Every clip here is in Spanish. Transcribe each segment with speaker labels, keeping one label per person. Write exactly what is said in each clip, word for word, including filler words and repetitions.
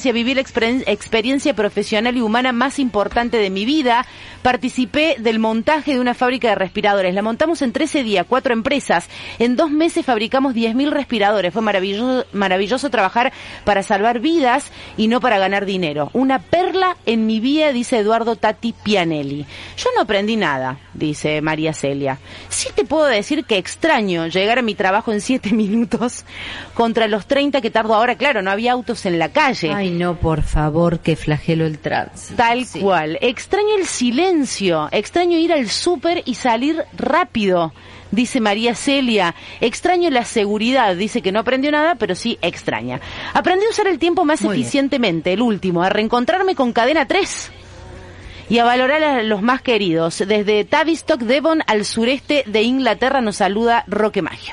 Speaker 1: experiencia, viví la exper- experiencia profesional y humana más importante de mi vida. Participé del montaje de una fábrica de respiradores. La montamos en trece días, cuatro empresas. En dos meses fabricamos diez mil respiradores. Fue maravilloso, maravilloso trabajar para salvar vidas y no para ganar dinero. Una perla en mi vida, dice Eduardo Tati Pianelli. Yo no aprendí nada, dice María Celia. Sí te puedo decir que extraño llegar a mi trabajo en siete minutos contra los treinta que tardo ahora. Claro, no había autos en la calle.
Speaker 2: Ay, no, por favor, que flagelo el tránsito.
Speaker 1: Tal
Speaker 2: sí.
Speaker 1: cual. Extraño el silencio, extraño ir al súper y salir rápido, dice María Celia. Extraño la seguridad, dice que no aprendió nada, pero sí extraña. Aprendí a usar el tiempo más
Speaker 2: Muy
Speaker 1: eficientemente, bien. El último, a reencontrarme con Cadena tres y a valorar a los más queridos. Desde Tavistock, Devon, al sureste de Inglaterra, nos saluda Roque Maggio.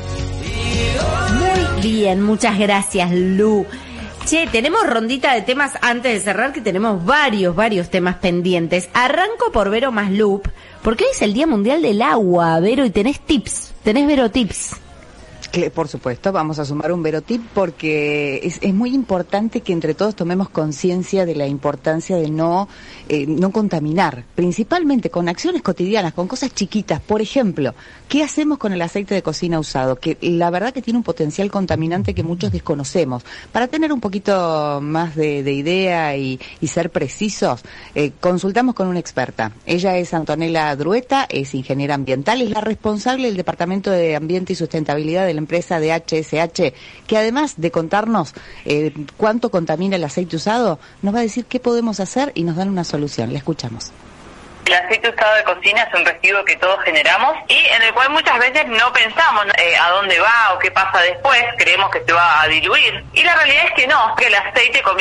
Speaker 2: Muy bien, muchas gracias, Lu. Che, tenemos rondita de temas antes de cerrar, que tenemos varios, varios temas pendientes. Arranco por Vero más Loop, porque hoy es el Día Mundial del Agua, Vero, y tenés tips, tenés Vero tips.
Speaker 3: Por supuesto, vamos a sumar un verotip porque es, es muy importante que entre todos tomemos conciencia de la importancia de no, eh, no contaminar, principalmente con acciones cotidianas, con cosas chiquitas. Por ejemplo, ¿qué hacemos con el aceite de cocina usado? Que la verdad que tiene un potencial contaminante que muchos desconocemos. Para tener un poquito más de, de idea y, y ser precisos, eh, consultamos con una experta. Ella es Antonella Drueta, es ingeniera ambiental, es la responsable del Departamento de Ambiente y Sustentabilidad de la empresa de H S H, que además de contarnos eh, cuánto contamina el aceite usado, nos va a decir qué podemos hacer y nos dan una solución. La escuchamos.
Speaker 4: El aceite usado de cocina es un residuo que todos generamos y en el cual muchas veces no pensamos eh, a dónde va o qué pasa después, creemos que se va a diluir. Y la realidad es que no, que el aceite comienza